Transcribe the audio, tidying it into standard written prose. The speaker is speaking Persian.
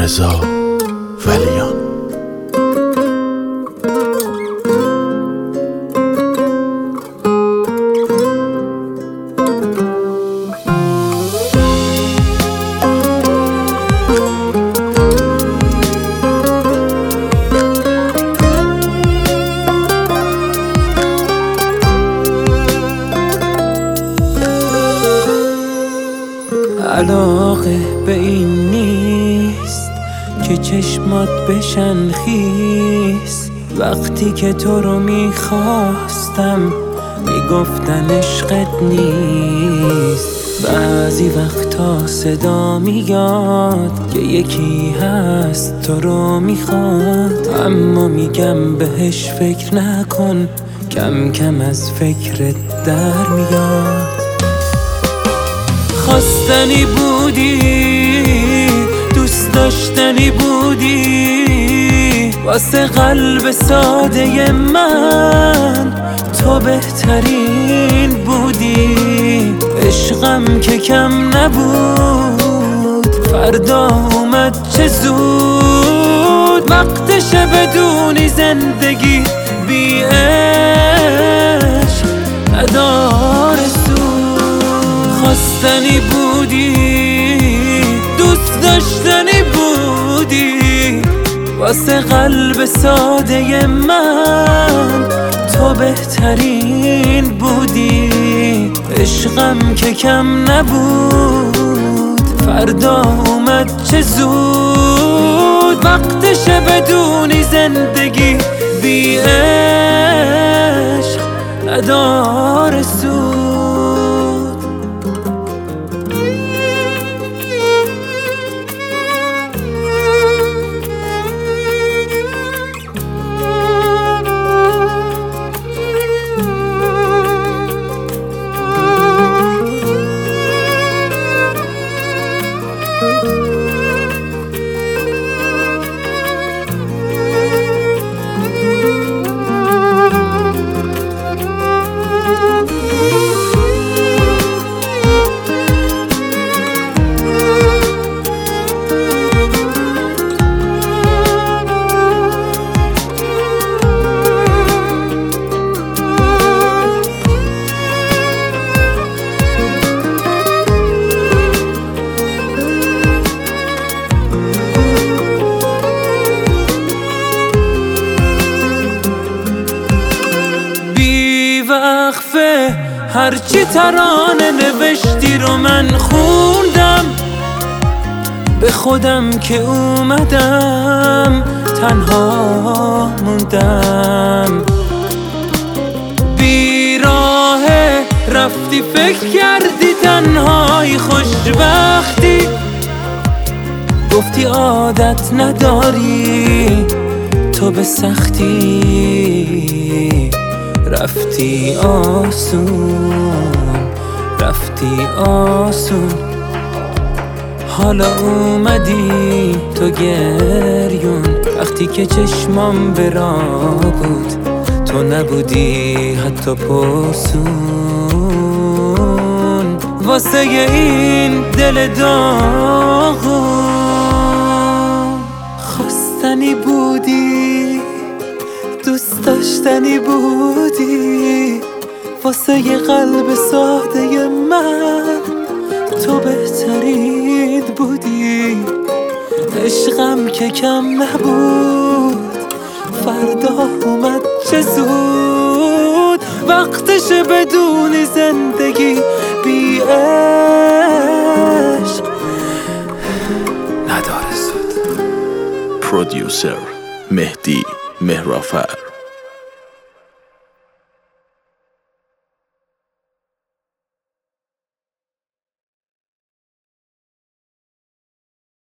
رضا ولیان. علاقه به این نیست که چشمات بشن خیس. وقتی که تو رو میخواستم میگفتن عشقت نیست. بعضی وقتا صدا میاد که یکی هست تو رو میخواد، اما میگم بهش فکر نکن، کم کم از فکرت در میاد. خواستنی بودی، دوست داشتنی بودی، واسه قلب ساده من تو بهترین بودی. عشقم که کم نبود، فردا اومد چه زود. وقتشه بدونی زندگی بی عشق نداره سود. خواستنی بودی، دوست داشتنی بودی، واسه قلب ساده من تو بهترین بودی. عشقم که کم نبود، فردا اومد چه زود. وقتشه بدونی زندگی بی عشق نداره سود. وقفه هرچی ترانه نوشتی رو من خوندم، به خودم که اومدم تنها موندم. بیراهه رفتی فکر کردی تنهایی خوشبختی، گفتی عادت نداری تو به سختی. رفتی آسون، حالا اومدی تو گریون. وقتی که چشمام به راه بود تو نبودی حتی پرسون. واسه این دل داغون خواستنی بودی، دوست داشتنی بودی، واسه یه قلب ساده من تو بهترین بودی. عشقم که کم نبود، فردا اومد چه زود. وقتشه بدونی زندگی بی عشق نداره سود. پرودیوسر مهدی مهرافر.